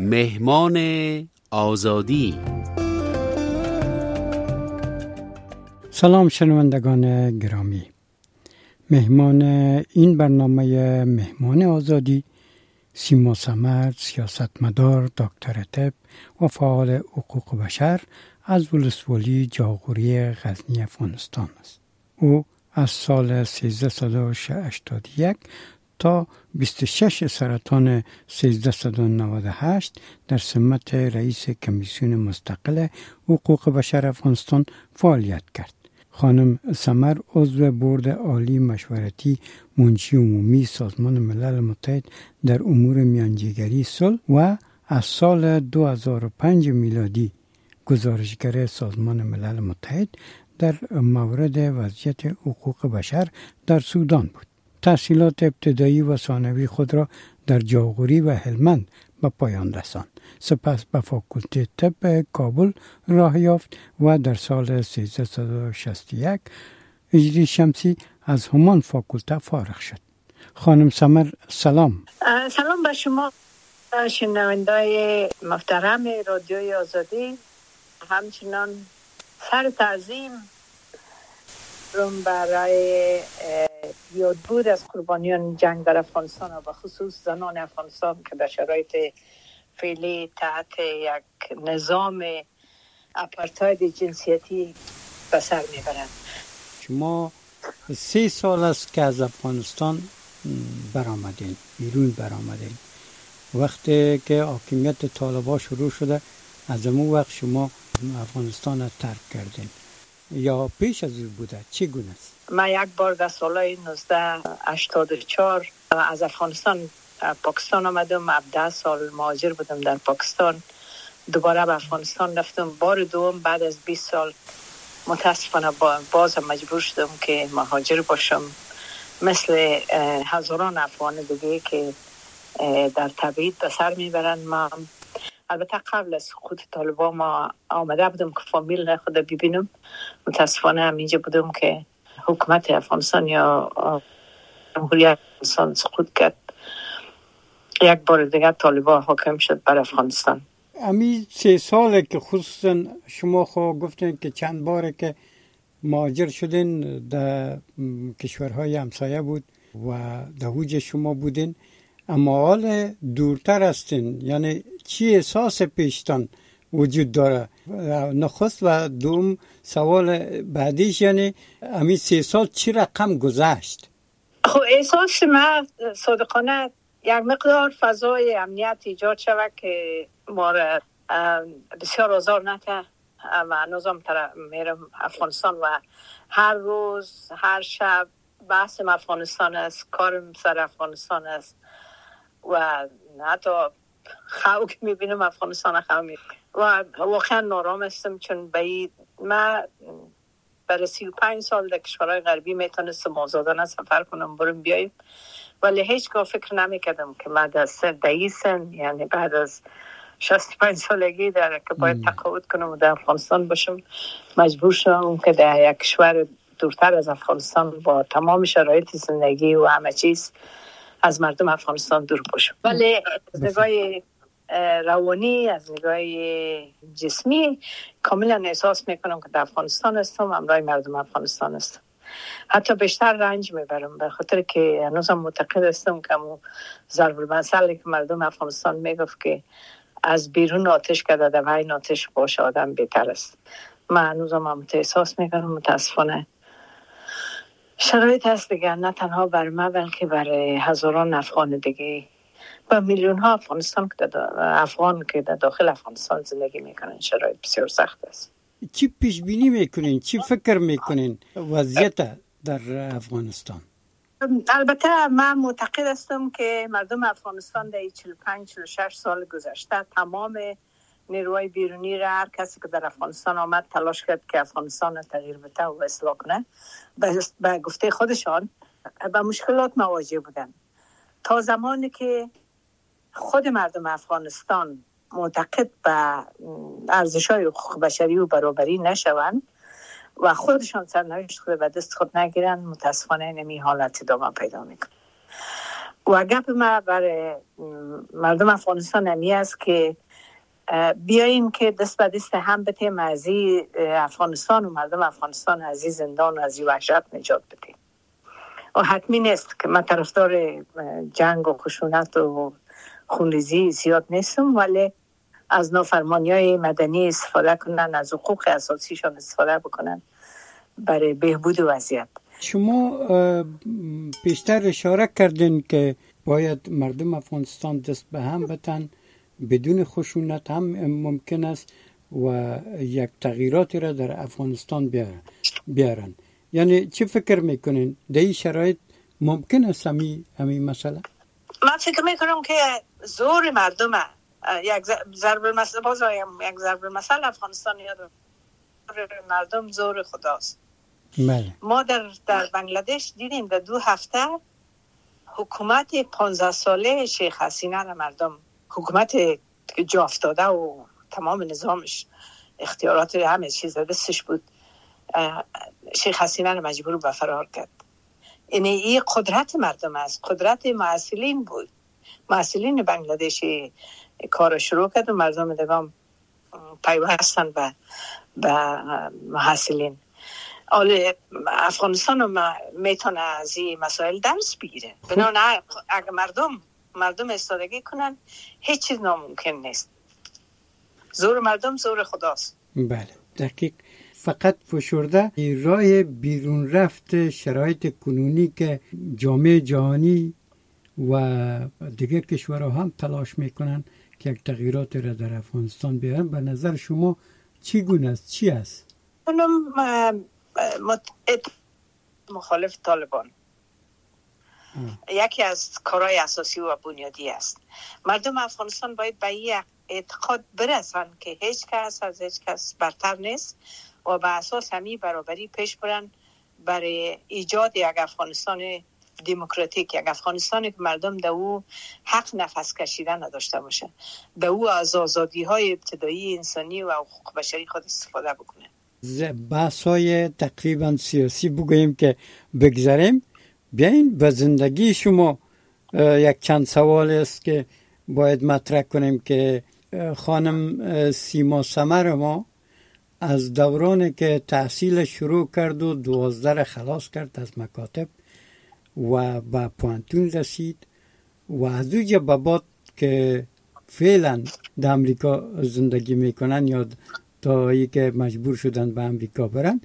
مهمان آزادی. سلام شنوندگان گرامی، مهمان این برنامه مهمان آزادی سیما سمر، سیاستمدار، دکتر طب و فعال حقوق بشر از ولسوالی جاغوری غزنی افغانستان است. او از سال 1381 تا 26 سرطان 1398 در سمت رئیس کمیسیون مستقل حقوق بشر افغانستان فعالیت کرد. خانم سمر عضو بورد عالی مشورتی منشی عمومی سازمان ملل متحد در امور میانجیگری صلح و از سال 2005 میلادی گزارشگر سازمان ملل متحد در مورد وضعیت حقوق بشر در سودان بود. تحصیلات ابتدایی و ثانوی خود را در جاغوری و هلمند به پایان رساند. سپس به فاکولته طب کابل راه یافت و در سال 1361 هجری شمسی از همان فاکولته فارغ شد. خانم سمر سلام. سلام به شما شنوندای محترم رادیوی آزادی. همچنان سر تعظیم روم برای یادبود از قربانیان جنگ در افغانستان و به خصوص زنان افغانستان که در شرایط فعلی تحت یک نظام اپارتاید جنسیتی به سر میبرند. شما 3 سال است که از افغانستان برآمدین، بیرون برآمدین. وقتی که حاکمیت طالبان شروع شده از اون وقت شما افغانستان را ترک کردین یا پیش از این بوده؟ چگونه است؟ من یک بار در سال 1984 از افغانستان پاکستان آمدم. 17 سال مهاجر بودم در پاکستان. دوباره به افغانستان رفتم. بار دوم بعد از 20 سال متاسفانه باز مجبور شدم که مهاجر باشم، مثل هزاران افغان دیگه که در تبعید به سر میبرند. ما البته قبل از سقوط طالبان ما آمده بودم که فامیل خود ببینم. متاسفانه همینجا بودم که حکومت افغانستان یا جمهوری افغانستان سقوط کرد. یک بار دیگر طالبان حاکم شد بر افغانستان. امی 3 ساله که خصوصا شما خود گفتین که چند باره که مهاجر شدین در کشورهای همسایه بود و در اوج شما بودین، اما حال دورتر هستین، یعنی چی احساس پیشتان وجود داره؟ نخست و دوم سوال بعدیش یعنی امی 3 سال چی رقم گذشت؟ خب احساس من صادقانه یک مقدار فضای امنیت ایجاد شود که ما را بسیار آزار نده و هنوزم میرم افغانستان و هر روز هر شب بحثم افغانستان است، کارم سر افغانستان است و حتی خواه که میبینم افغانستان خواه میبینم و واقعا نارام هستم، چون من برای 35 سال در کشورهای غربی میتونستم آزادانه سفر کنم برم بیایم، ولی هیچگاه فکر نمیکردم که من در سن یعنی بعد از 65 سالگی در که باید تقاعد کنم و در افغانستان باشم، مجبور شدم که در یک کشور دورتر از افغانستان با تمام شرایط زندگی و همه چیز از مردم افغانستان دور باشم. ولی از نگاه روانی، از نگاه جسمی کاملا احساس میکنم که در افغانستان هستم، همراه مردم افغانستان هستم. حتی بیشتر رنج میبرم به خاطر که هنوزم معتقد هستم که ضرب المثل که مردم افغانستان میگفت که از بیرون آتش کرده در بین آتش باشه آدم بهتر است. من هنوزم هم احساس میکنم متاسفانه شرایط هست دیگه، نه تنها بر من بلکه برای هزاران افغان دیگه و میلیون ها افغان که در داخل افغانستان زندگی میکنن. شرایط بسیار سخت است. چی پیش بینی میکنین؟ چی فکر میکنین وضعیت در افغانستان؟ البته من معتقد هستم که مردم افغانستان در 45-46 سال گذشته تمام نیروهای بیرونی را، هر کسی که در افغانستان آمد تلاش کرد که افغانستان را تغییر بده و اصلاح کنه. به گفته خودشان با مشکلات مواجه بودن تا زمانی که خود مردم افغانستان معتقد به ارزش‌های حقوق بشری و برابری نشوند و خودشان سرنوشت خود به دست خود نگیرن، متاسفانه نمی حالت ادامه پیدا میکنه. و گپ ما برای مردم افغانستان همی است که بیاییم که دست به دست هم بتیم از افغانستان و مردم افغانستان از این زندان و از این وحشت نجات بدیم. و حتمی نیست که من طرفدار جنگ و خشونت و خونریزی زیاد نیستم، ولی از نافرمانی‌های مدنی استفاده کنن، از حقوق اساسیشان استفاده بکنن برای بهبود وضعیت. شما بیشتر اشاره کردین که باید مردم افغانستان دست به هم بتن، بدون خشونت هم ممکن است و یک تغییراتی را در افغانستان بیارن. یعنی چی فکر میکنین در این شرایط ممکن است همین مسئله؟ من فکر میکنم که زور مردم یک ضرب المثل افغانستان یاد مردم زور خداست. بله. ما در بنگلادش دیدیم در 2 هفته حکومت 15 ساله شیخ حسینه را مردم، حکومت که جا افتاده و تمام نظامش اختیارات همه چیز دستش بود، شیخ حسینه را مجبور به فرار کرد. این قدرت مردم است، قدرت معسولین بود. معسولین بنگلادشی کار شروع کرد و مردم دیگه پیوستن به معسولین. افغانستان میتونه از این مسائل درس بگیره. بنابراین اگر مردم استادگی کنن هیچ چیز ناممکن نیست. زور مردم زور خداست. بله دقیق. فقط فشرده راه بیرون رفت شرایط کنونی که جامعه جهانی و دیگر کشورها هم تلاش میکنن که یک تغییرات را در افغانستان بیارن، به نظر شما چی گونه است؟ چی است؟ مخالف طالبان یکی از کارهای اساسی و بنیادی است. مردم افغانستان باید به این اعتقاد برسن که هیچ کس از هیچ کس برتر نیست و به اساس همین برابری پیش برن برای ایجاد یک افغانستان دموکراتیک، یک افغانستانی که مردم در او حق نفس کشیدن نداشته باشه، در او از آزادی‌های ابتدایی انسانی و حقوق بشری خود استفاده بکنه. بحث‌های تقریبا سیاسی بگوییم که بگذاریم، بیاین به زندگی شما یک چند سوال است که باید مطرح کنیم که خانم سیما سمر ما از دورانی که تحصیل شروع کرد و 12 خلاص کرد از مکاتب و به پوانتون رسید و از اوجه به بعد که فعلا در امریکا زندگی میکنن یا تا ای که مجبور شدن به امریکا برن،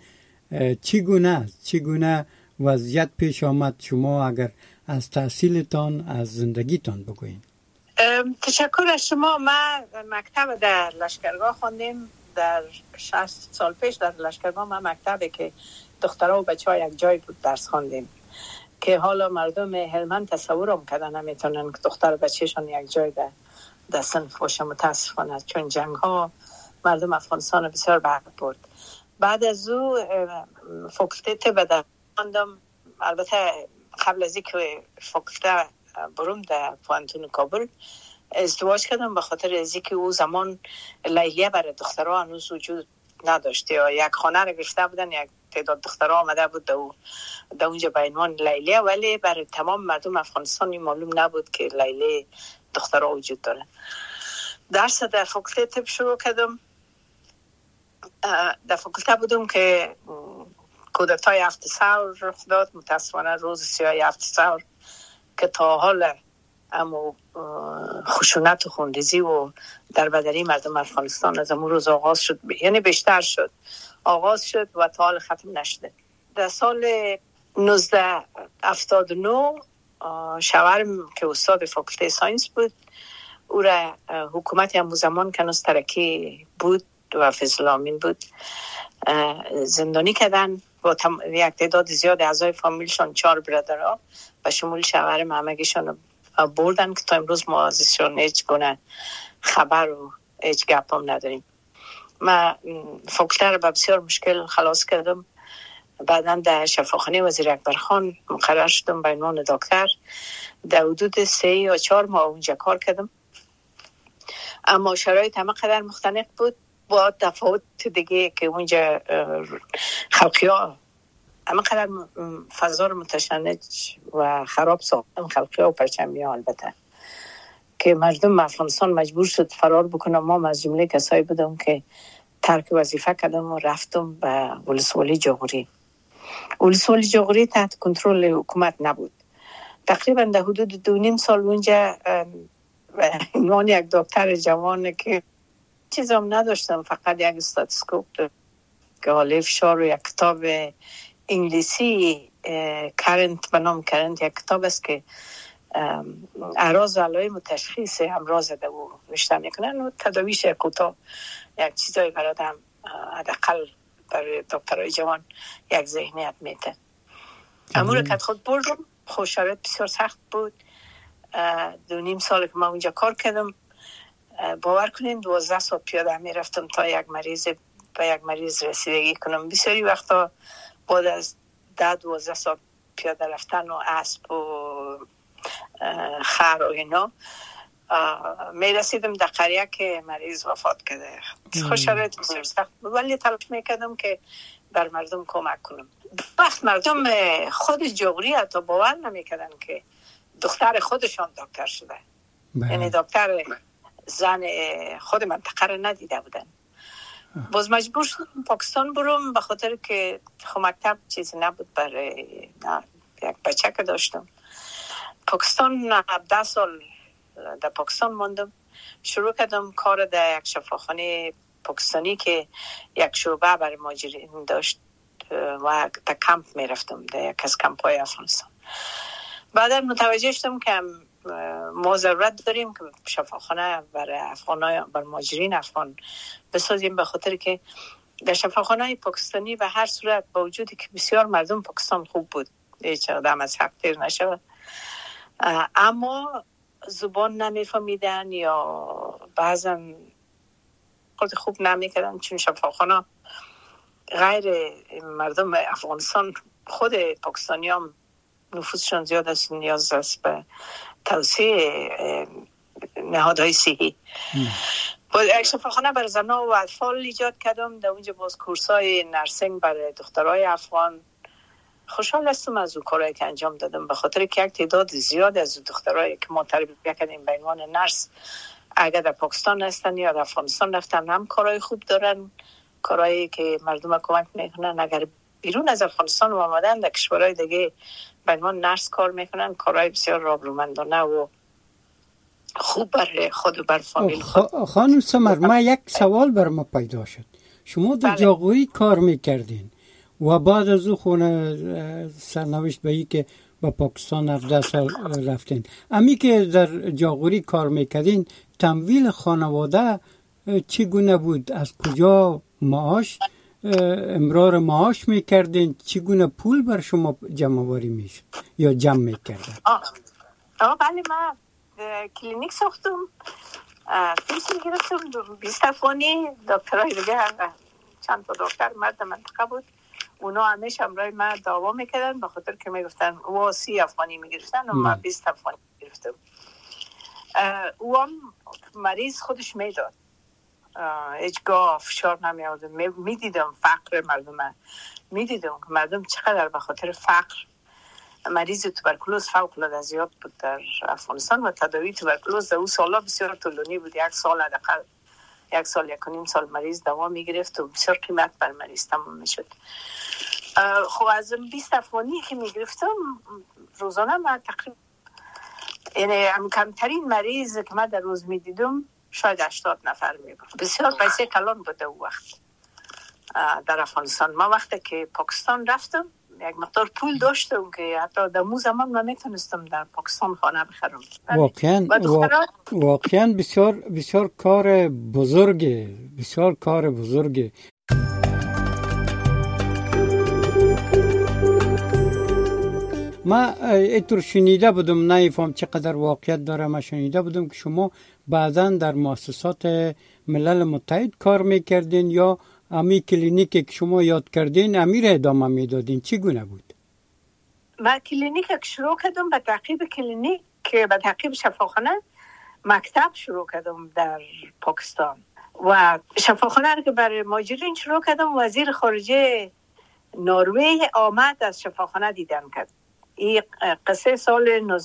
چگونه وضعیت پیش آمد؟ شما اگر از تحصیلتان، از زندگیتان بگوین. تشکر از شما. من مکتب در لشکرگاه خواندیم. در 60 سال پیش در لشکرگاه ما مکتبی که دخترها و بچه ها یک جای بود درس خواندیم که حالا مردم هلمند تصورم کردن نمیتونن که دختر و بچهشان یک جای در صنف باشه. متاسفانه چون جنگ ها مردم افغانستان بسیار برد برد. بعد از او فاکولته طب خواندم. البته قبل از اینکه فاکولته بروم در پوانتون کابل ازدواج کردم، به خاطر از اینکه او زمان لیلیه برای دخترها هنوز وجود نداشته یا یک خانه رو گرفته بودن، یک تعداد دخترها آمده بود در اونجا به عنوان لیلیه، ولی برای تمام مردم افغانستان معلوم نبود که لیلیه دخترها وجود داره. درس در فاکولته طب شروع کردم. در فاکولته بودم که کودتای 7 سال رخ داد. متاسفانه روز 7 سال که تا حال اما خشونت و خونریزی و در بدنی مردم افغانستان از امون روز آغاز شد، یعنی بیشتر شد، آغاز شد و تا حال ختم نشده. در سال 1979 شوهرم که استاد فاکولته ساینس بود، او را حکومت همون زمان که هنوز ترکی بود و فضل امین بود زندانی کردن با یک تعداد زیاد اعضای فامیلشان، 4 برادرها و شمول شوهرم همگیشان بردن که تا امروز ما ازشون هیچ گونه خبر و هیچ گپ هم نداریم. من فاکولته رو با بسیار مشکل خلاص کردم. بعدا در شفاخانه وزیر اکبرخان مقرر شدم به عنوان دکتر. در حدود 3 یا 4 ماه اونجا کار کردم، اما شرایط همه قدر مختلف بود با تفاوت دیگه که اونجا خلقی ها اما قدر فضا رو متشنج و خراب ساختن، خلقی و پرچمی ها البته، که مردم افغانستان مجبور شد فرار بکنم. ما از جمله کسایی بودم که ترک وظیفه کردم و رفتم به ولسوالی جغوری. ولسوالی جغوری تحت کنترل حکومت نبود. تقریبا در حدود 2.5 سال اونجا عنوان یک دکتر جوان که چیزام نداشتم، فقط یک استاتوسکوپ که حاله فشار و یک کتاب انگلیسی کرنت به نام کرنت، یک کتاب است که اعراض و علائم تشخیص امراض در او نوشته میکنن و تداویش کوتاه یک چیزایی برادم حداقل برای دکترای جوان یک ذهنیت میده. امور که خود بردم، خوش شرایط بسیار سخت بود. 2.5 سال که ما اونجا کار کردم، باور کنین 12 ساعت پیاده میرفتم تا به یک مریض رسیدگی کنم. بسیاری وقتا بعد از 10-12 ساعت پیاده رفتن و اسب و خر و اینا می رسیدم در قریه که مریض وفات کرده. خوش شرایط بسیار سخت بود، ولی تلاش میکردم که بر مردم کمک کنم. وقت مردم خود جغوری حتی باور نمیکردن که دختر خودشان دکتر شده. یعنی دکتر زن خود منطقه رو ندیده بودن. باز مجبور شدم پاکستان برم، به خاطر که مکتب چیزی نبود برای یک بچه که داشتم. پاکستان 17 سال در پاکستان ماندم. شروع کردم کار در یک شفاخانه پاکستانی که یک شعبه برای مهاجرین داشت و در کمپ می رفتم، در یک از کمپ های افغانستان. بعد متوجه شدم که ما ضرورت داریم که شفاخانه برای افغانای بر مهاجرین افغان بسازیم، به خاطر که در شفاخانه پاکستانی به هر صورت با وجودی که بسیار مردم پاکستان خوب بود، هیچ آدم از حق تیر نشود، اما زبان نمیفهمیدن یا بعضا خود خوب نمیکردن، چون شفاخانه غیر مردم افغانستان خود پاکستانی هم نفوذشان زیاد است، نیاز است به توسعه نهادهای صحی. باز یک شفاخانه برای زنان و اطفال ایجاد کردم. در اونجا باز کورسای نرسینگ برای دخترای افغان. خوشحال هستم از اون کارهایی که انجام دادم، به خاطر که یک تعداد زیاد از دخترایی که ما تربیت کردیم به عنوان نرس اگر در پاکستان هستن یا در افغانستان رفتن، هم کارهای خوب دارن، کارهایی که مردم کمک میکنن. اگر بیرون از افغانستان آمدن در کشورهای دیگه به عنوان نرس کار میکنن، کارهای بسیار رابرومندانه و خوب بر خود و بر فامیل خود. خانم سمر، ما یک سوال بر ما پیدا شد. شما در جاغوری کار میکردین و بعد از او خونه سرنوشت به ای که با پاکستان 17 سال رفتین. امی که در جاغوری کار میکردین، تمویل خانواده چگونه بود؟ از کجا معاش امرار معاش میکردین؟ چگونه پول بر شما جمع آوری میشد یا جمع میکردن؟ بله، من کلینیک ساختم، فیس میگرفتم 20 افغانی. دکترهای دیگه چند تا دکتر مرد منطقه بود، اونا همیشه امرای من دعوا میکردن به خاطر که میگفتن او 30 افغانی میگرفتن و من 20 افغانی میگرفتم. او هم مریض خودش میداد، هیچگاه فشار نمی آورد. میدیدم فقر مردم، میدیدم که مردم چقدر به خاطر فقر. مریض توبرکولوز فوق العاده زیاد بود در افغانستان و تداوی توبرکولوز در اون سالا بسیار طولانی بود. 1 سال حداقل 1 سال 1.5 سال مریض دوا میگرفت و بسیار قیمت بر مریض تمام میشد. خب از 20 افغانی که میگرفتم روزانه من تقریبا، یعنی کمترین مریض که من در روز میدیدم شاید 80 نفر میبود. بسیار پیسه کلان بوده اون وقت در افغانستان. ما وقتی که پاکستان رفتم یک مقدار پول داشتم که حتی در مو زمان من میتونستم در پاکستان خانه بخرم. واقعا بسیار کار بزرگه، بسیار کار بزرگه. ما اینطور شنیده بودم، نمیفهم چقدر واقعیت داره، ما شنیده بودم که شما بعداً در مؤسسات ملل متحد کار میکردین یا امی کلینیکی که شما یاد کردین امی را ادامه میدادین. چگونه بود؟ من کلینیک که شروع کردم به تعقیب کلینیک، که به تعقیب شفاخانه مکتب شروع کردم در پاکستان و شفاخانه که برای مهاجرین شروع کردم. وزیر خارجه نروژ آمد از شفاخانه دیدن کرد. این قصه سال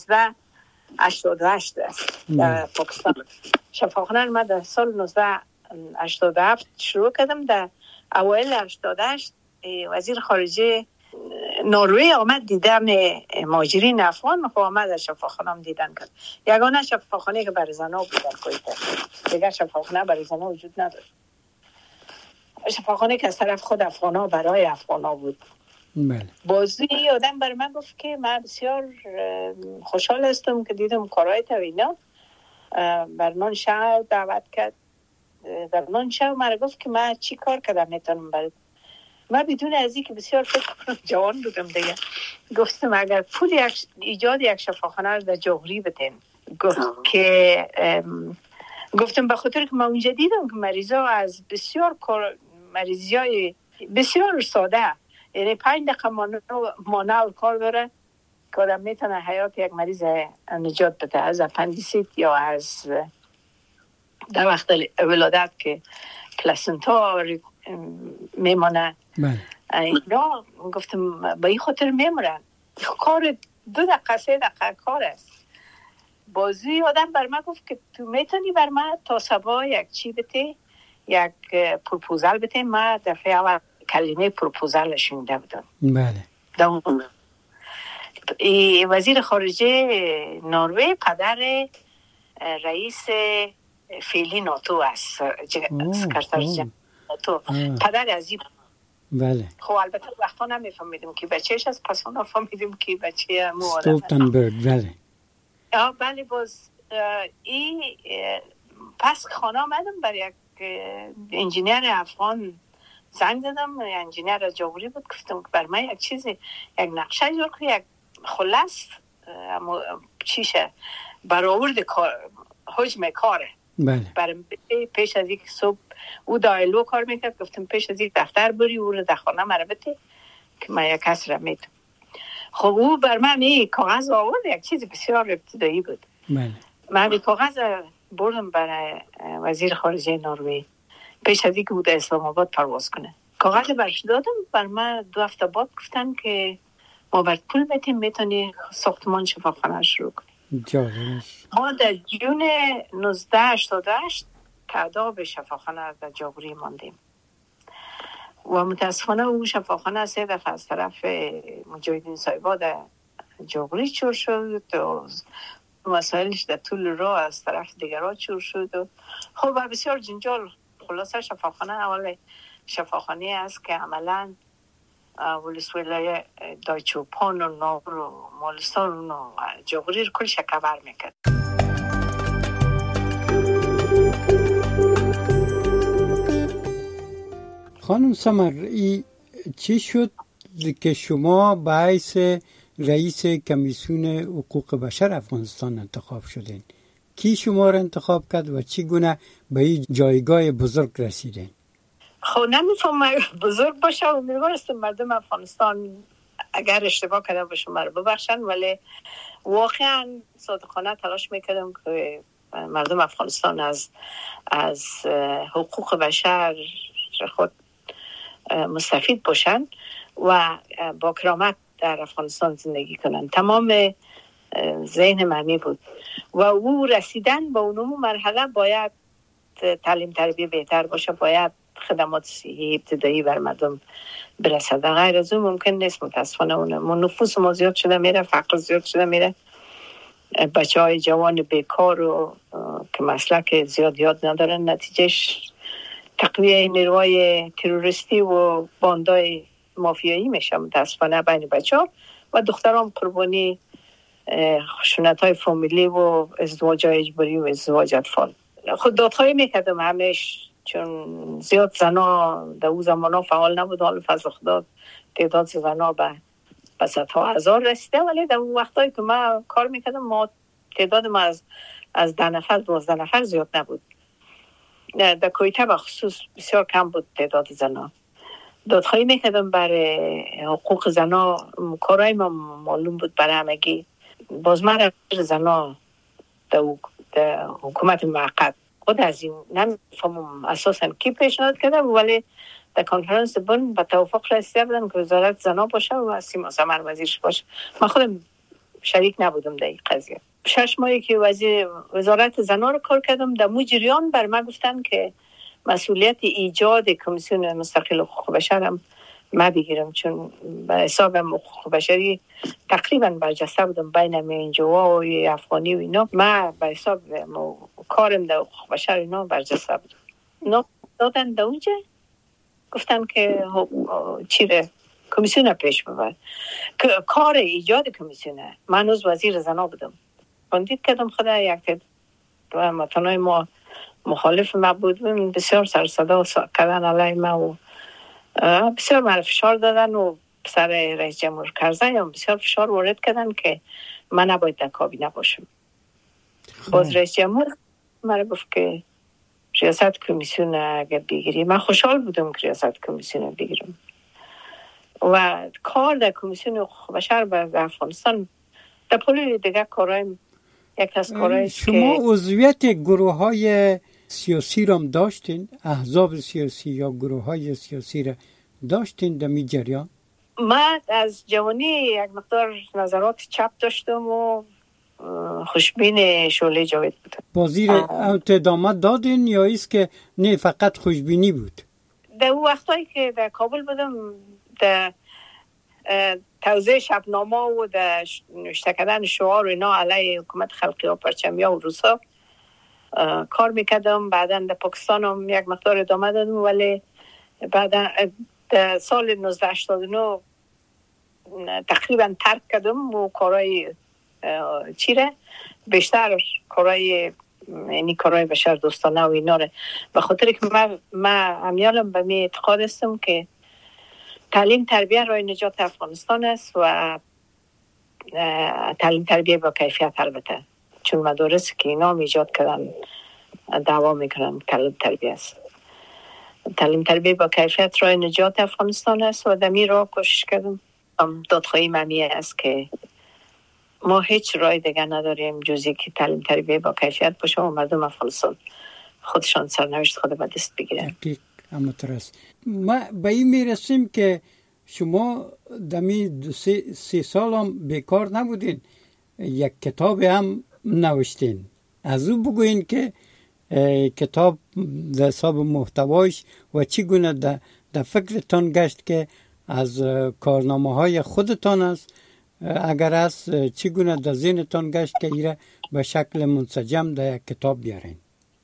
1988 است در پاکستان. شفاخانه ما در سال 1987 شروع کردم. در اوایل 88 وزیر خارجه نروژ آمد دیدم مهاجرین افغان و آمد از شفاخانه دیدن کرد. یگانه شفاخانه که برای زنها بود در کویت، دیگر شفاخانه برای زنها وجود نداشت. شفاخانه که از طرف خود افغانها برای افغانها بود. بله. بازی آدم بر من گفت که من بسیار خوشحال هستم که دیدم کارهای تو اینا. بر من شو دعوت کرد. در من شو مرا گفت که من چی کار کردم میتونم برای من بدون از اینکه بسیار فکر کنم جوان بودم دیگه گفتم اگر پول ایجاد یک شفاخانه رو در جوهری بتین. گفتم به خاطر که من اونجا دیدم که مریضا از بسیار مریضیای بسیار ساده، یعنی 5 دقیقه مانال کار داره که آدم میتونه حیات یک مریض نجات بده از اپندیسیت یا از در وقت ولادت که پلاسنتا میمانه. اینا گفتم با این خاطر میمونن. کار 2 دقیقه 3 دقیقه کار است. بازی آدم بر من گفت که تو میتونی بر من تا صبح یک چی بده، یک پروپوزال بده. من دفعه اول کلمه پروپوزال شنیده بودم. بله. وزیر خارجه نروژ پدر رئیس فعلی ناتو است، سکرتر جنرال ناتو، پدر عزیز. بله. خب البته وقتا نمیفهمیدیم که بچهش از پس اون فهمیدیم که بچه مو استولتنبرگ. بله. بله. باز این پس خانه آمدم برای یک انجینیر افغان زنگ زدم. انجینیر جوهری بود. گفتم که بر من یک چیزی یک نقشه جور کنی، یک خلاص چیشه برآورد حجم کاره. بله. برای پیش از یک صبح او دایلو کار میکرد. گفتم پیش از یک دفتر بری او رو در خانه مربطه که من یک کس را میتونم. خب او بر من این کاغذ آورد. یک چیز بسیار ابتدایی بود. بله. من این کاغذ بردم برای وزیر خارجه نروژ پیش از اینکه او در اسلام آباد پرواز کنه. کاغذ برش دادم. بر من 2 هفته بعد گفتن که ما برات پول بدیم میتونی ساختمان شفاخانه شروع کنی. ما در جون 1988 تعداد شفاخانه در جوهری ماندیم و متاسفانه او شفاخانه 3 دفعه از طرف مجاهدین صاحبا در جوهری چور شد و مسائلش در طول راه از طرف دیگرها چور شد و خب بسیار جنجال. خلاصه شفاخانه اول شفاخانه است که عملاً ولسوالی دایچوپان و ناور و مالستان و جوهری رو کل شکاور میکرد. خانم سمر، چی شد که شما باعث رئیس کمیسیون حقوق بشر افغانستان انتخاب شدین؟ کی شما را انتخاب کرد و چی گونه به این جایگاه بزرگ رسیدین؟ خب نمیفهم بزرگ باشه و میگوستم مردم افغانستان اگر اشتباه کرده باشه مرا ببخشن، ولی واقعا صادقانه تلاش میکردم که مردم افغانستان از حقوق بشر خود مستفید باشن و با کرامت در افغانستان زندگی کنن. تمام ذهن معنی بود و او رسیدن به اون مرحله باید تعلیم تربیه بهتر باشه، باید خدمات صحی ابتدایی بر مردم برسد. غیر از اون ممکن نیست. متاسفانه اون نفوس ما زیاد شده میره، فقر زیاد شده میره، بچه های جوان بیکار و که مسلک زیاد یاد ندارن، نتیجهش تقویه نیروهای تروریستی و باندای مافیایی میشه متاسفانه بین بچه ها و دختران قربانی خشونت های فامیلی و ازدواج اجباری و ازدواج اطفال. خود دادخواهی میکردم همیش، چون زیاد زنا در اون زمان ها فعال نبود. حال فضل خدا تعداد زنا به صدها هزار رسیده، ولی در اون وقتایی که من کار میکردم ما تعداد ما از 10 نفر 12 نفر زیاد نبود. در کویته به خصوص بسیار کم بود تعداد زنا. دادخواهی میکردم برای حقوق زنا، کارهای ما معلوم بود برای همگی. باز من زنا در حکومت موقت خود از این نمیفهمم اساسا کی پیشنهاد کرده، ولی در کنفرانس بن به توافق رسیده بودن که وزارت زنا باشه و سیما سمر وزیرش باشه. من خودم شریک نبودم در این قضیه. 6 ماهی که وزارت زنا رو کار کردم، در مجریان بر من گفتن که مسئولیت ایجاد کمیسیون مستقل حقوق بشر هم ما بگیرم، چون به حساب حقوق بشری تقریبا برجسته بودم بین منجوا و افغانی و اینا. ما به حساب کارم در حقوق بشر اینا برجسته بودم. اینا دادن در اونجا گفتن که چیره کمیسیون پیش ببر، کار ایجاد کمیسیونه. من از وزیر زنا بودم، بندید کردم خدا یک و متنای ما مخالف ما بودن، بسیار سر صدا کردن علیه ما و بسیار من فشار دادن و سر رئیس جمهور کرزی هم بسیار فشار وارد کردن که من نباید در کابینه باشم. باز رئیس جمهور من گفت که ریاست کمیسیون اگر بگیری، من خوشحال بودم که ریاست کمیسیون بگیرم و کار در کمیسیون حقوق بشر در افغانستان در پول دیگه کارایم یک از کارهایی شما عضویت گروه های سیاسی را داشتین؟ احزاب سیاسی یا گروه های سیاسی را داشتین در می جریان؟ من از جوانی یک مقدار نظرات چپ داشتم و خوشبین شعله جاوید بودم. بازی ادامه دادین یا ایست که نه فقط خوشبینی بود؟ در اون وقتایی که در کابل بودم در توزیع شبنامه و در نوشته کردن شعار و اینا علیه حکومت خلقی ها پرچمیا و روسا کار میکردم. بعدا در پاکستان هم یک مقدار ادامه دادم، ولی بعدا در سال 1989 تقریبا ترک کردم و کارهای چیره بیشتر کارهای یعنی کارهای بشر دوستانه و اینا رو، به خاطر که من امیالم به می اعتقاد هستم که تعلیم تربیه راه نجات افغانستان است و تعلیم تربیه با کیفیت. البته چون مدارس که اینا ایجاد کردن دعوا میکنن تعلیم تربیه است. تعلیم تربیه با کیفیت راه نجات افغانستان است و دمی را کوشش کردم. دادخواهی ممیه است که ما هیچ راه دیگه نداریم جزی که تعلیم تربیه با کیفیت باشه و مردم افغانستان خودشان سرنوشت خود به دست بگیرن. ما به این میرسیم که شما دمی 3 سال هم بیکار نبودین، یک کتاب هم نوشتین. از او بگوین که کتاب در حساب محتوایش و چگونه در فکرتان گشت که از کارنامه های خودتان است، اگر است چگونه در ذهنتان گشت که ایره به شکل منسجم در یک کتاب بیارین؟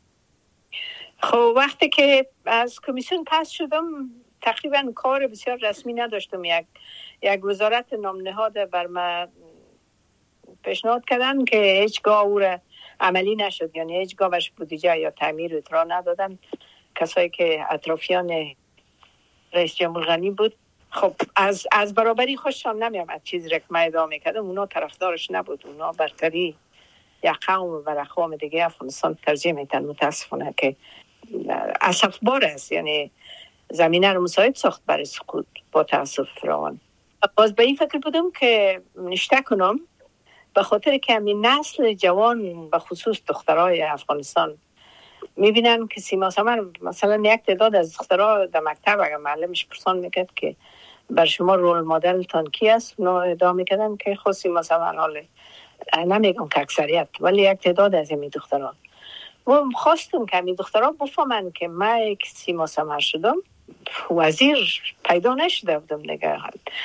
خب وقتی که از کمیسیون پس شدم تقریبا کار بسیار رسمی نداشتم. یک وزارت نامنهاد بر من پیشنهاد کردن که هیچگاه او را عملی نشد، یعنی هیچگاه بهش بودجه یا تعمیر اطلاع ندادن. کسایی که اطرافیان رئیس جمهور غنی بود، خب از برابری خوششان نمیامد چیزی را که من ادعا میکردم. اونا طرفدارش نبود، اونا برتری یا قوم و اقوام دیگه افغانستان ترجیح میدن. متاسفانه که اسف بار است، یعنی زمینه رو مساعد ساخت برای سقوط با تاسف فراوان. باز به این فکر بودم که نشته کنم به خاطر که همین نسل جوان به خصوص دخترای افغانستان میبینن که سیما سمر مثلا یک تعداد از دخترها در مکتب اگر معلمش پرسان میکرد که بر شما رول مدل تان کی است، اونا ادعا میکردن که خود سیما سمر. حاله نمیگم که اکثریت، ولی یک تعداد از این دخترها. و خواستم که این دخترها بفهمن که من یک سیما سمر شدم، وزیر پیدا نشده بودم دیگه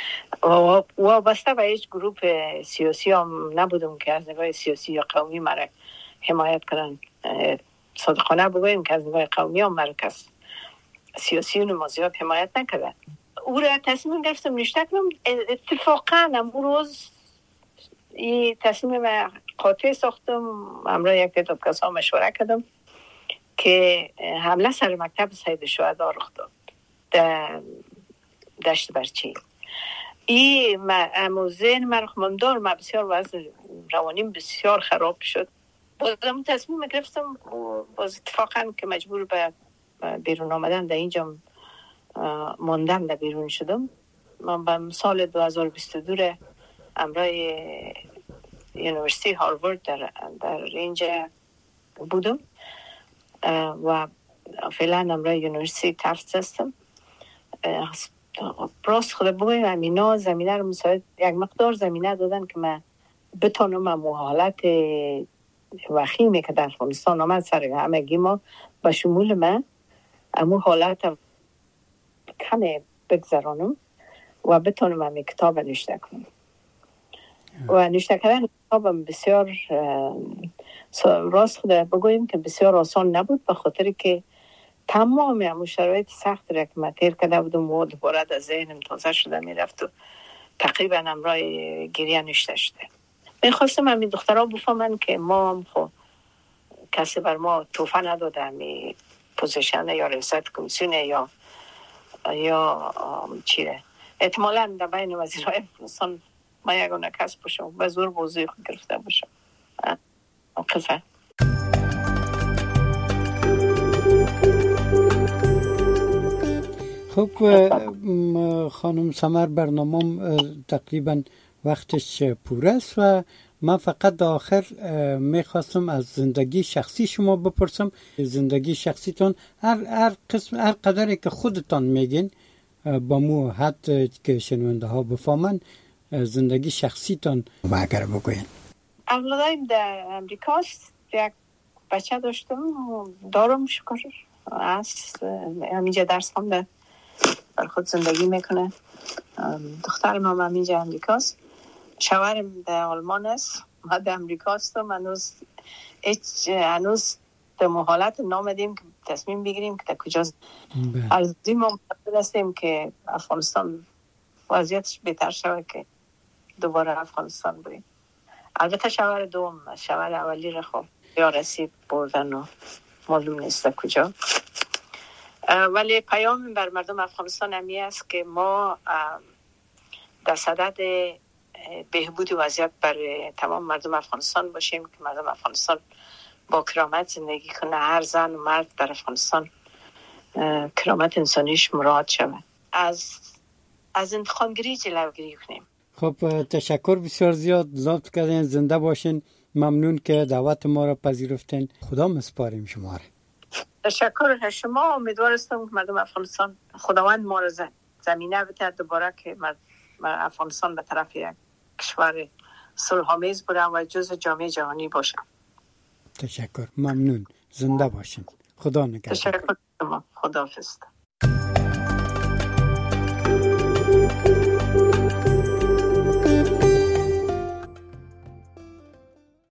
و بسته به هیچ گروپ سیاسی هم نبودم که از نگاه سیاسی یا قومی مرا حمایت کنن. صادقانه بگویم که از نگاه قومی هم مرا کس سیاسی و زیاد حمایت نکردن. او را تصمیم گرفتم نشته کنم. اتفاقا اون روز این تصمیم قاطع ساختم، همراه یک تعداد کسا مشوره کردم که حمله سر مکتب سید شهدا رخ داد در دشت برچی. این ذهن من خماندار من بسیار وضع روانیم بسیار خراب شد. بازم تصمیم گرفتم، باز اتفاقا که مجبور به بیرون آمدن در اینجا ماندن در بیرون شدم. من به سال 2022 همراه یونیورسیتی هاروارد در اینجا بودم و فعلا همراه یونیورسیتی تفت هستم راست خدا بگویم امینا زمینه رو مساعد یک مقدار زمینه دادن که من بتونم امو حالت وخیمی که در افغانستان آمد سر همگی ما به شمول من امو حالت کمی بگذرانم و بتونم امی کتاب نوشته کنم. و نوشته کردن کتابم بسیار راست خدا بگویم که بسیار آسان نبود، به خاطر که تمام همون شرایط سخت را که من تیر کرده بودم و دوباره از ذهنم تازه شده میرفت و تقریبا امرای گریه نوشته شده. میخواستم همین دخترها بفهمن که ما هم خب کسی بر ما توفه نداده، همی پوزیشن یا رئیست کمیسیون یا چیه احتمالاً در بین وزیرهای افغانستان ما یگانه کس باشم به زور بوزوی خود گرفته باشم. قصه خب خانم سمر، برنامه تقریبا وقتش پور است و من فقط در آخر میخواستم از زندگی شخصی شما بپرسم. زندگی شخصیتون هر قدری که خودتان میگین با مو حد که شنونده ها بفهمن، زندگی شخصیتون با اگر بگوین. اولادایم در امریکاست، یک بچه داشتم دارم شکر از همینجا درس خونده بر خود زندگی میکنه. دخترم هم همینجا امریکاست، شوهرم در آلمان است، ما در امریکاستم. هنوز در حالت نامدیم که تصمیم بگیریم که در کجاست. از این ما متوجه هستیم که افغانستان وضعیتش بهتر شود که دوباره افغانستان بریم. البته شوهر دوم، شوهر اولی را خب یا رسید بردن و معلوم نیست کجا. ولی پیام بر مردم افغانستان همی است که ما در صدد بهبود وضعیت برای تمام مردم افغانستان باشیم که مردم افغانستان با کرامت زندگی کنه. هر زن و مرد در افغانستان کرامت انسانیش مراعات شود. از انتقامگیری جلوگیری کنیم. خب تشکر بسیار زیاد، لطف کردین، زنده باشین. ممنون که دعوت ما را پذیرفتین. خدا مسپاریم شما را. تشکر از شما. امیدوارستم که مردم افغانستان خداوند ما را زمینه بده دوباره که افغانستان به طرف یک کشور صلح‌آمیز بره و جزء جامعه جهانی باشه. تشکر، ممنون، زنده باشین. خدا نگهدار. تشکر شما. خداحافظ.